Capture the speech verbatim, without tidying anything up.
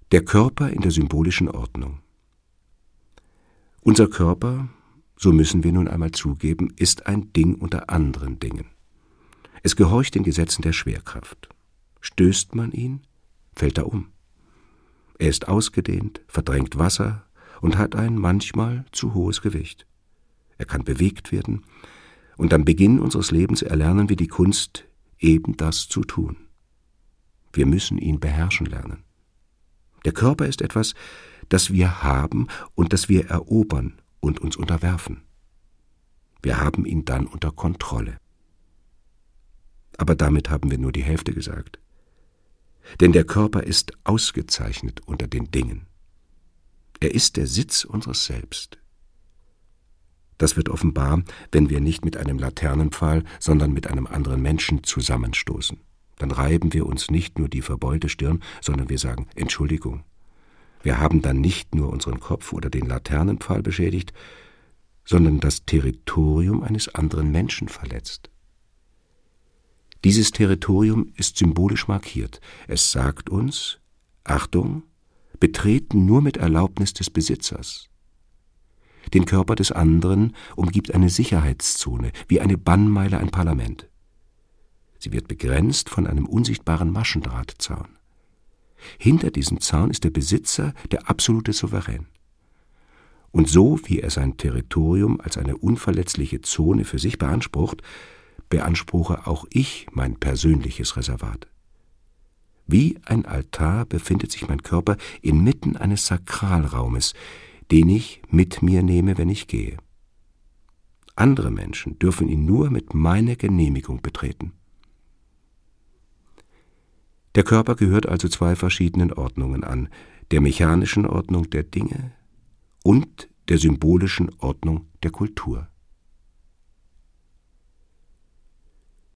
Der Körper in der symbolischen Ordnung. Unser Körper, so müssen wir nun einmal zugeben, ist ein Ding unter anderen Dingen. Es gehorcht den Gesetzen der Schwerkraft. Stößt man ihn, fällt er um. Er ist ausgedehnt, verdrängt Wasser und hat ein manchmal zu hohes Gewicht. Er kann bewegt werden, und am Beginn unseres Lebens erlernen wir die Kunst, eben das zu tun. Wir müssen ihn beherrschen lernen. Der Körper ist etwas, das wir haben und das wir erobern und uns unterwerfen. Wir haben ihn dann unter Kontrolle. Aber damit haben wir nur die Hälfte gesagt. Denn der Körper ist ausgezeichnet unter den Dingen. Er ist der Sitz unseres Selbst. Das wird offenbar, wenn wir nicht mit einem Laternenpfahl, sondern mit einem anderen Menschen zusammenstoßen. Dann reiben wir uns nicht nur die verbeulte Stirn, sondern wir sagen Entschuldigung. Wir haben dann nicht nur unseren Kopf oder den Laternenpfahl beschädigt, sondern das Territorium eines anderen Menschen verletzt. Dieses Territorium ist symbolisch markiert. Es sagt uns, Achtung, betreten nur mit Erlaubnis des Besitzers. Den Körper des anderen umgibt eine Sicherheitszone, wie eine Bannmeile ein Parlament. Sie wird begrenzt von einem unsichtbaren Maschendrahtzaun. Hinter diesem Zaun ist der Besitzer der absolute Souverän. Und so wie er sein Territorium als eine unverletzliche Zone für sich beansprucht, beanspruche auch ich mein persönliches Reservat. Wie ein Altar befindet sich mein Körper inmitten eines Sakralraumes, den ich mit mir nehme, wenn ich gehe. Andere Menschen dürfen ihn nur mit meiner Genehmigung betreten. Der Körper gehört also zwei verschiedenen Ordnungen an, der mechanischen Ordnung der Dinge und der symbolischen Ordnung der Kultur.